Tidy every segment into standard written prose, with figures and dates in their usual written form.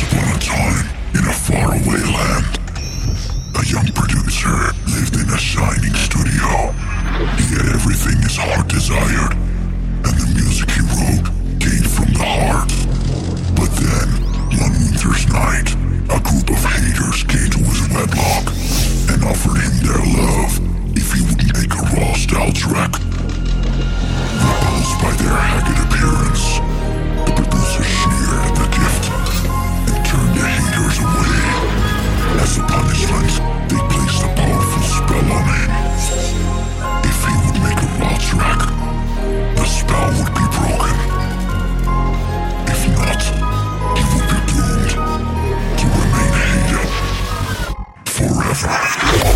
upon a time, in a faraway land, a young producer lived in a shining studio. He had everything his heart desired, and the music he wrote came from the heart. But then, one winter's night, a group of haters came to his wedlock and offered him their love if he would make a raw style track. Repulsed by their haggard appearance, the producer sneered at the gift and turned the haters away. As a punishment, they placed a powerful spell on him. If he would make a raw track, the spell would be broken. If not, he would be doomed to remain hated forever.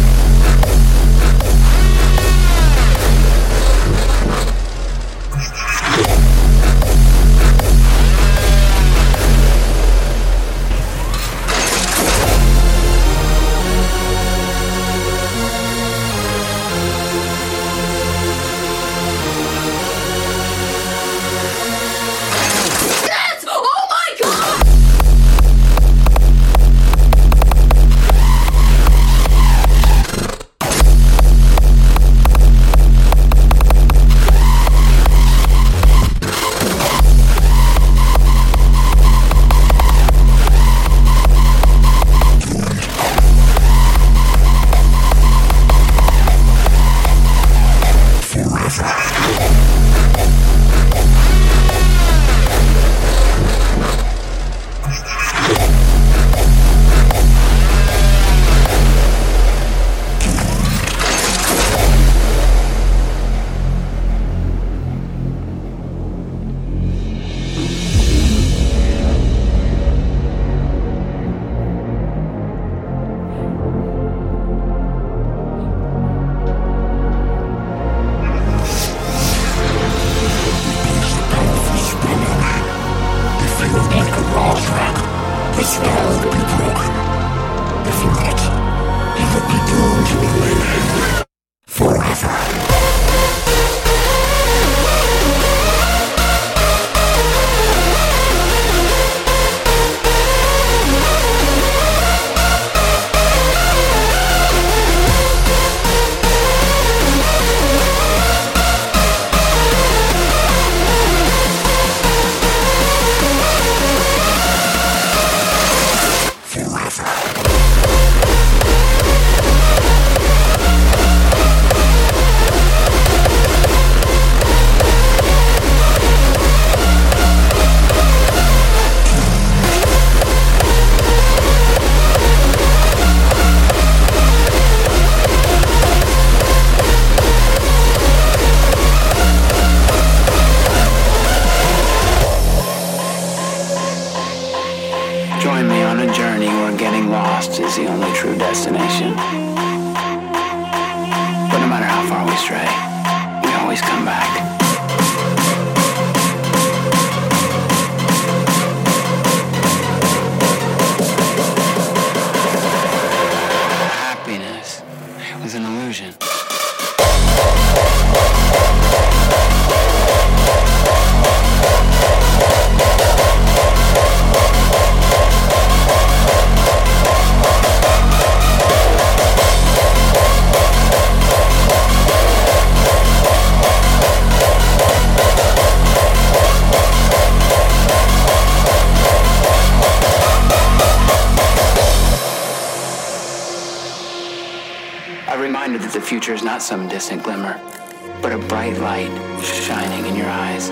Future is not some distant glimmer, but a bright light shining in your eyes.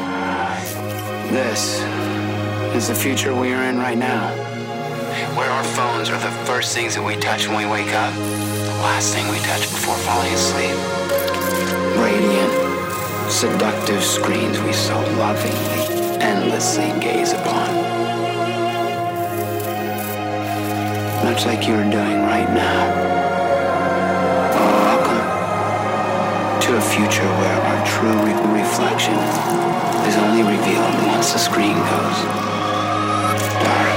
This is the future we are in right now, where our phones are the first things that we touch when we wake up, the last thing we touch before falling asleep. Radiant, seductive screens we so lovingly, endlessly gaze upon. Much like you are doing right now. To a future where our true reflection is only revealed once the screen goes dark.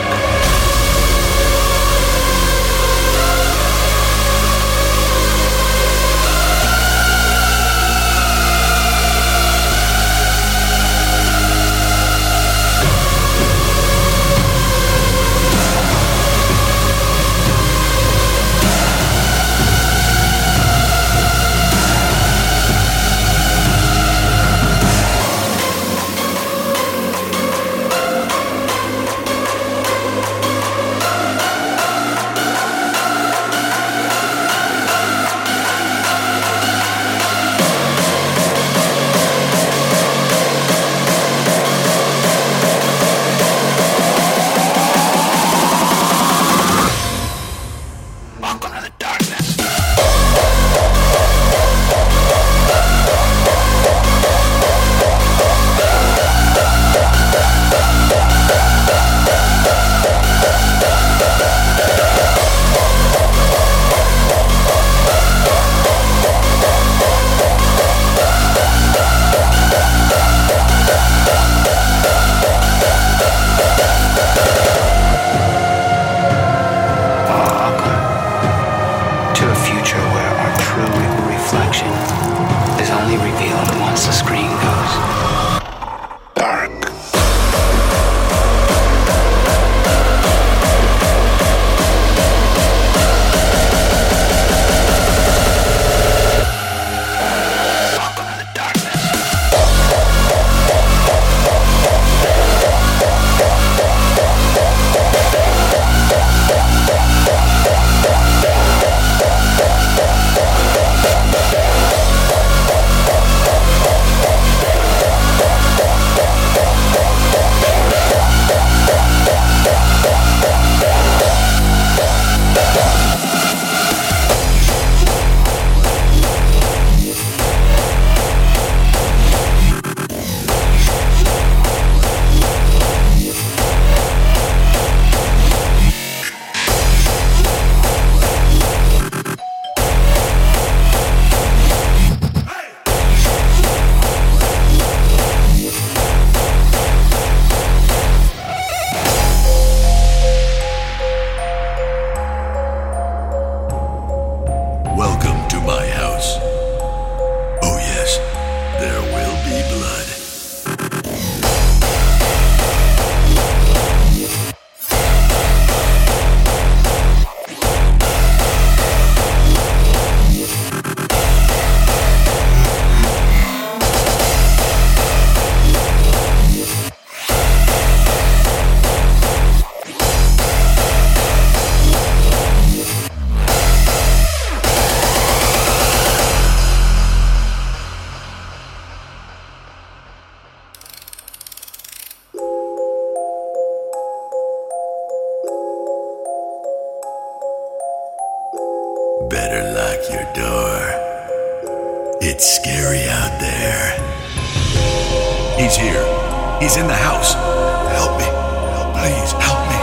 Scary out there. He's here. He's in the house. Help me. Please, help me.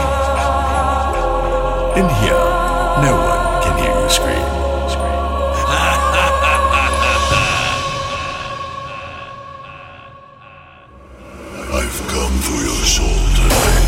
In here, no one can hear you scream. I've come for your soul tonight.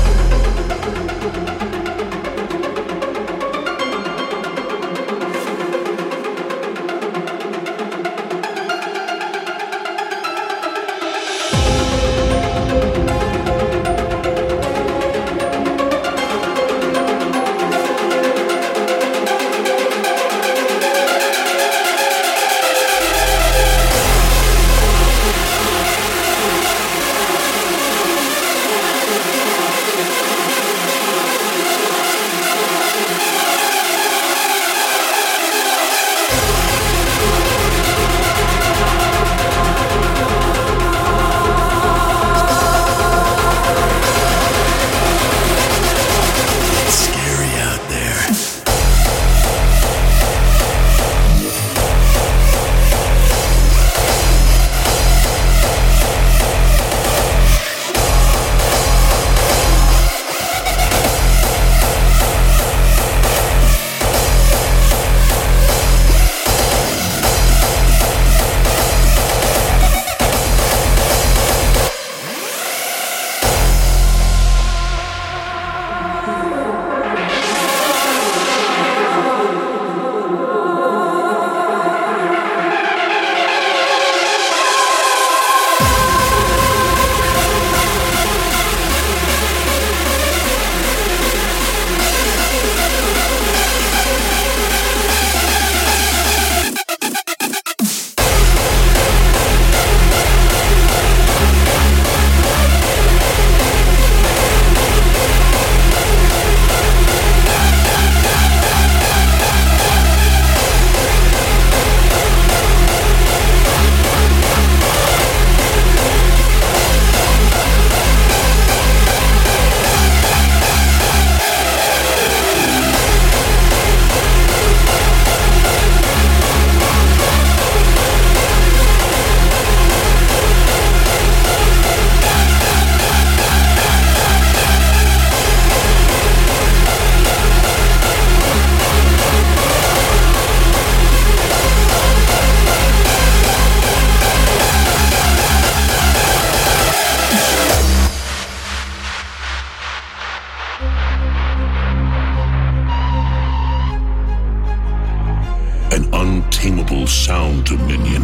Untamable sound dominion.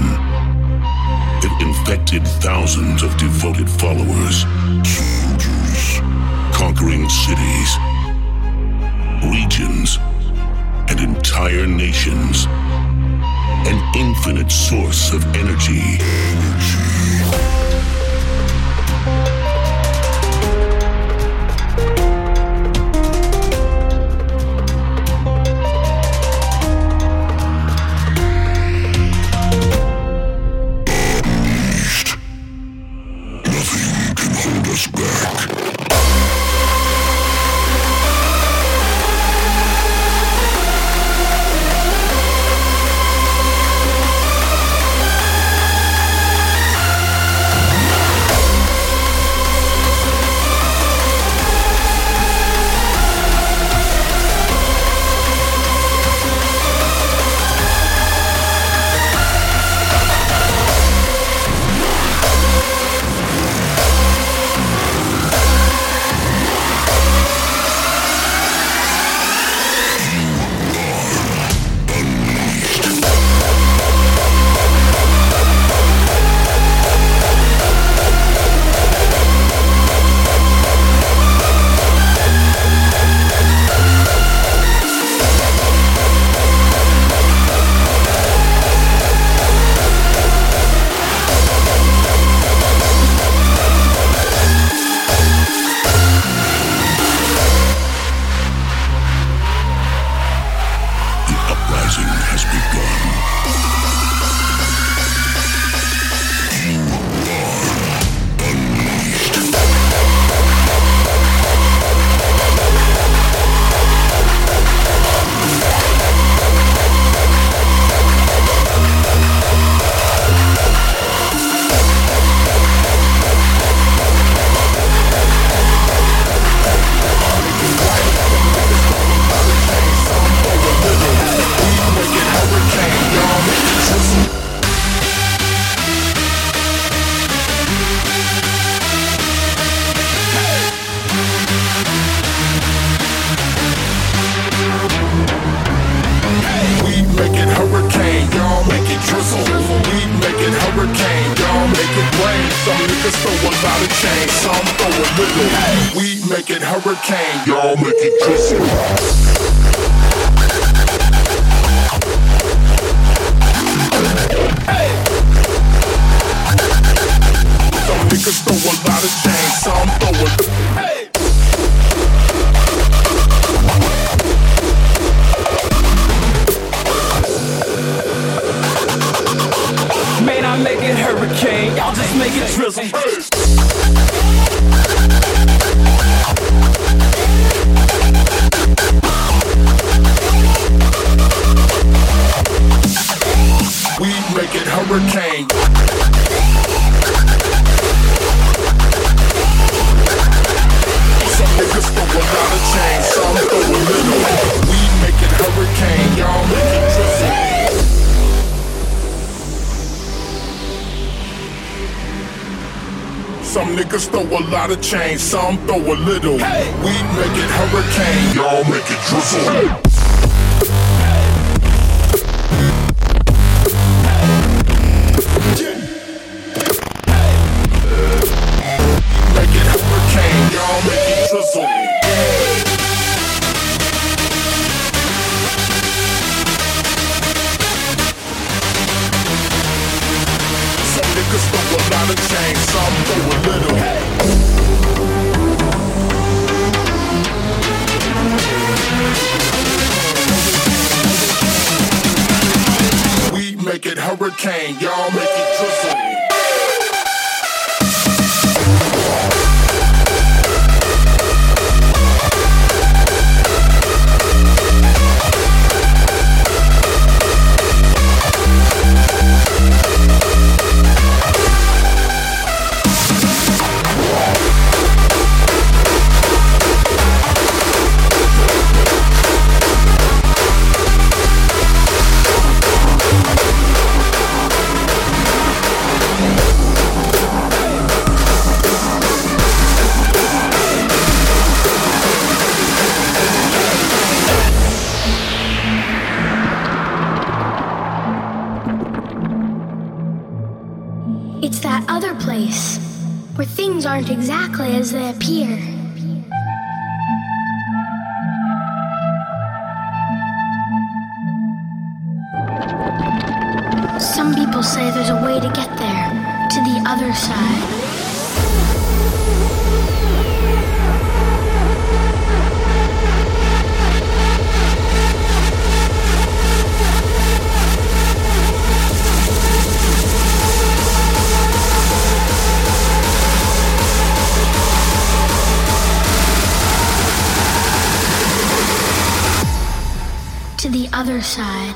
It infected thousands of devoted followers, soldiers, conquering cities, regions, and entire nations. An infinite source of energy. some throw a little. We make it hurricane, y'all make it drizzle. Some niggas throw a lot of change, some throw a hey. Man, I make it hurricane, y'all just make it drizzle. We make it hurricane. Some niggas throw a lot of change, some throw a little. We make it hurricane, y'all make it drizzle. Some niggas throw a lot of change, some throw a little. Hey. We make it hurricane, y'all make it drizzle. Hey. Make it hurricane, y'all make it drizzle. Some niggas throw a lot of change, some throw a little. We make it hurricane, y'all make it drizzle. It's that other place, where things aren't exactly as they appear. Some people say there's a way to get there, to the other side. To the other side.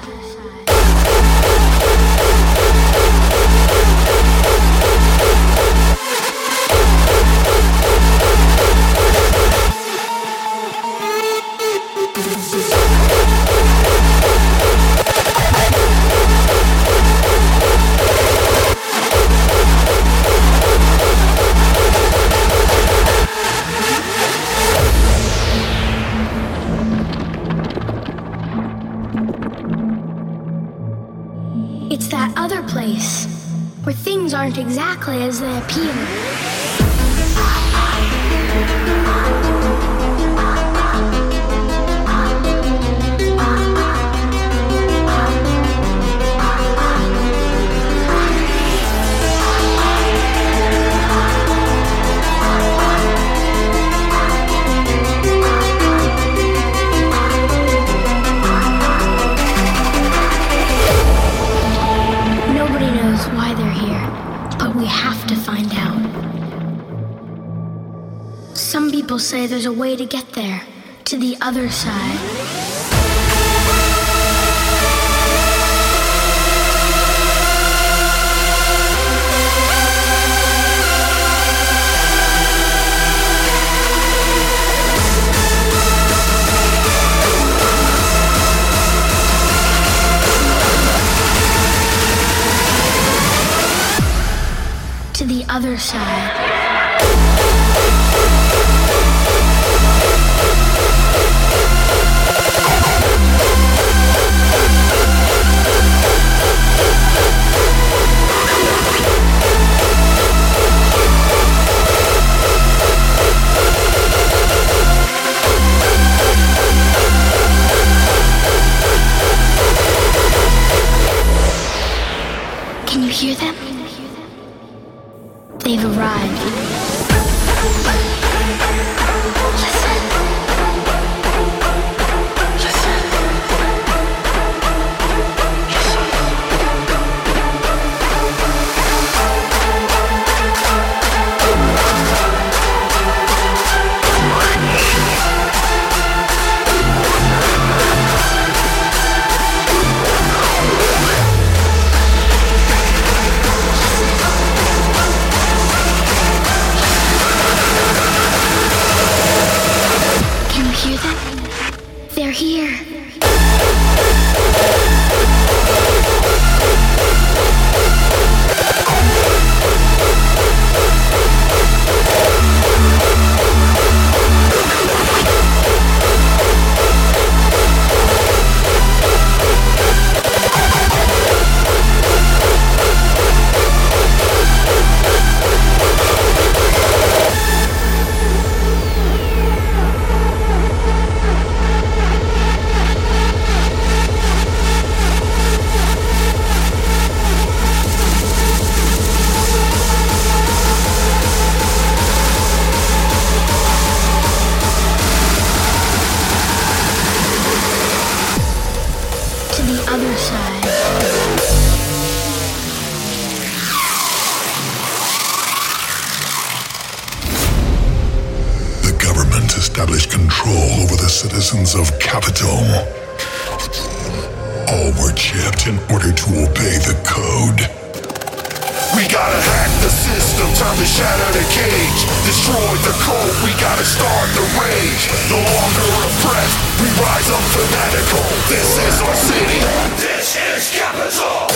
It's that other place, where things aren't exactly as they appear. Nobody knows why they're here, but we have to find out. Some people say there's a way to get there, to the other side. To the other side. established control over the citizens of Capital. All were chipped in order to obey the code. We gotta hack the system, time to shatter the cage. Destroy the code, we gotta start the rage. No longer oppressed, we rise up fanatical. This is our city, this is Capital.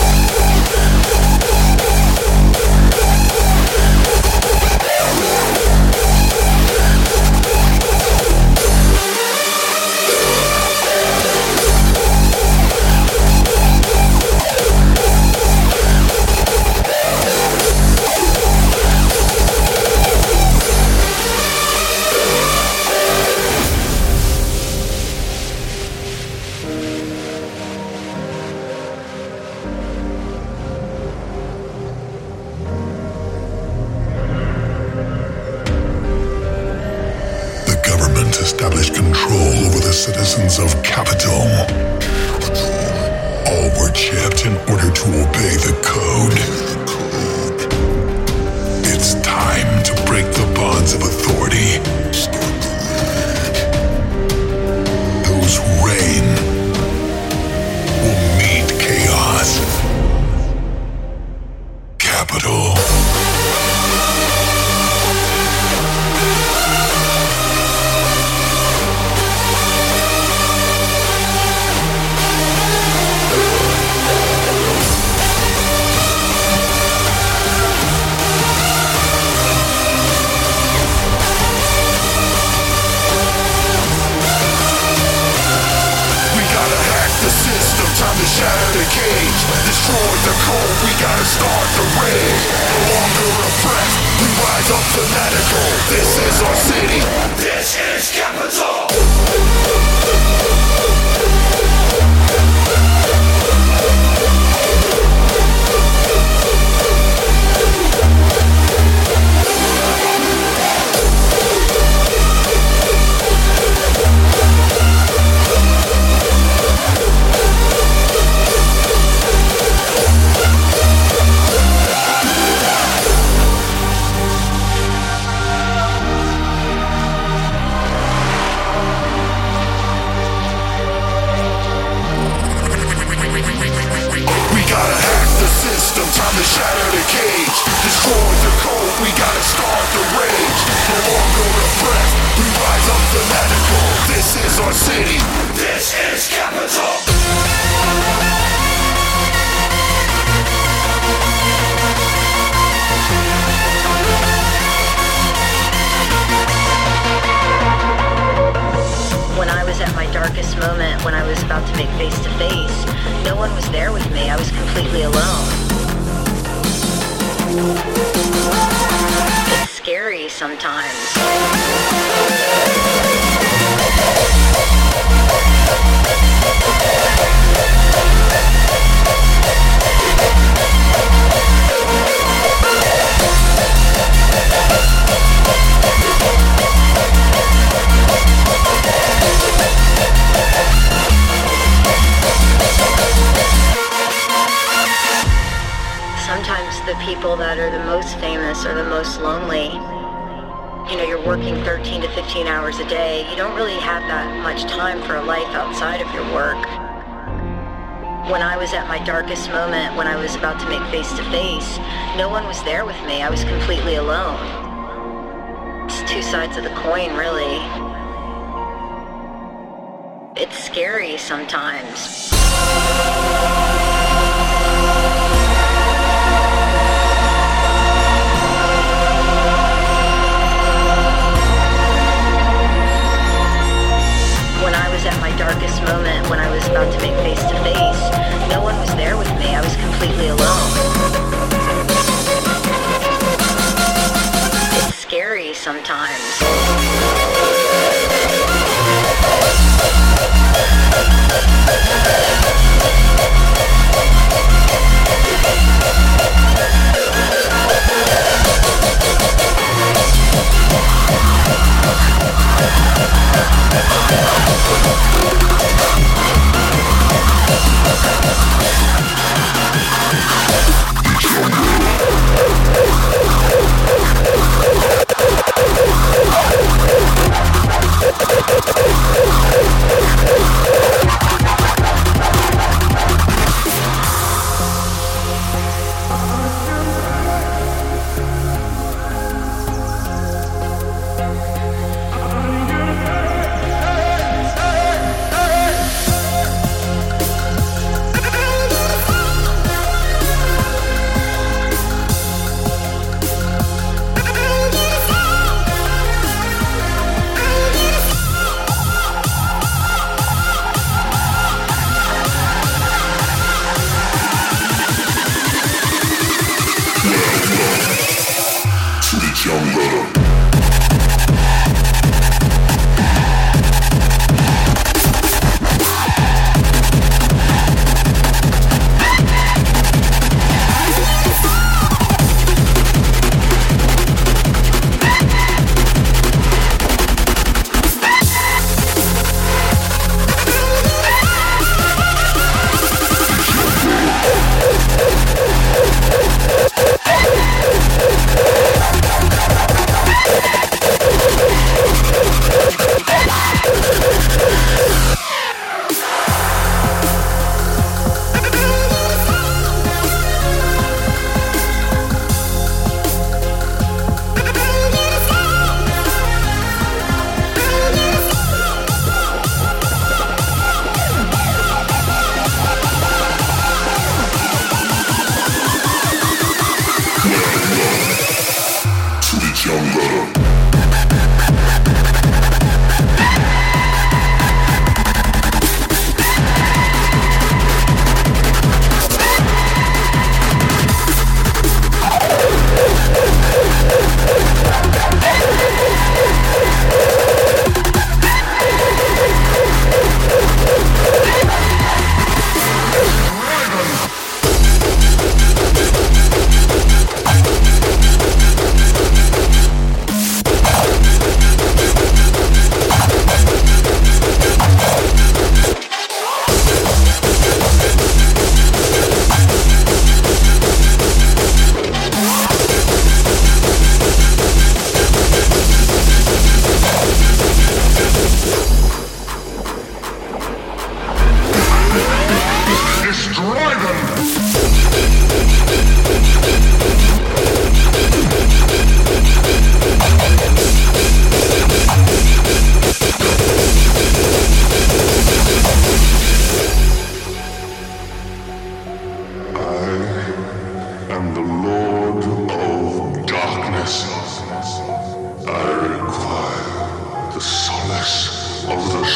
Established control over the citizens of Capital. All were chipped in order to obey the code. It's time to break the bonds of authority. Those who reign will meet chaos. Capital. Time to shatter the cage, destroy the code, we gotta start the rage. No longer oppressed, we rise up fanatical. This is our city, this is Capital. Time to shatter the cage, destroy the code, we gotta start the rage. No longer oppressed, we rise up fanatical. This is our city, this is Capital. When I was at my darkest moment, when I was about to make face to face, no one was there with me. I was completely alone. It's scary sometimes. Sometimes the people that are the most famous are the most lonely. You know, you're working 13 to 15 hours a day. You don't really have that much time for a life outside of your work. When I was at my darkest moment, when I was about to make face to face, no one was there with me. I was completely alone. It's two sides of the coin, really. It's scary sometimes. When I was at my darkest moment, when I was about to make face to face, no one was there with me. I was completely alone. It's scary sometimes.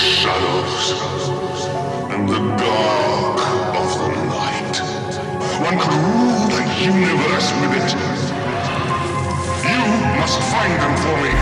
shadows and the dark of the night. One could rule the universe with it. You must find them for me.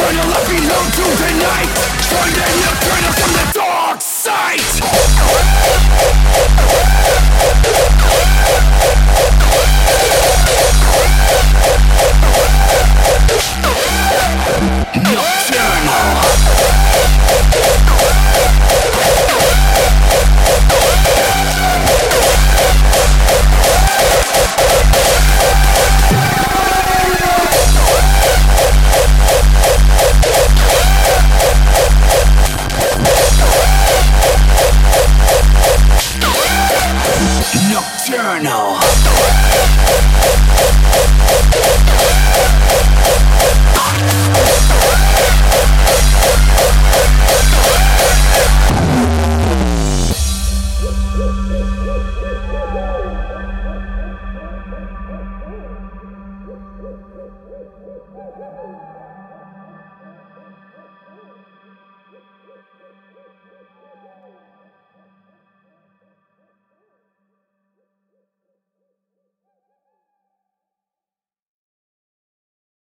nocturnal, I belong to the night. Stranded nocturnal from the dark side. Nocturnal.